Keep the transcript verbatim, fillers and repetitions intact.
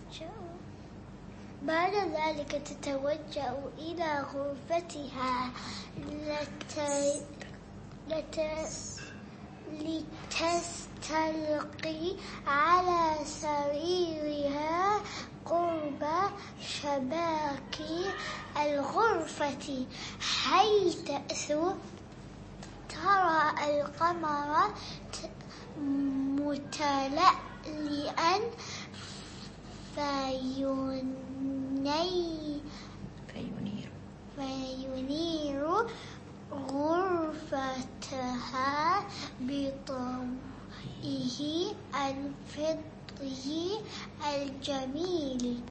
بعد ذلك تتوجه إلى غرفتها لت... لت... لتستلقي على سريرها قرب شباك الغرفة، حيث ترى القمر متلألئا فينير فينير غرفتها بضوئه الفضي الجميل.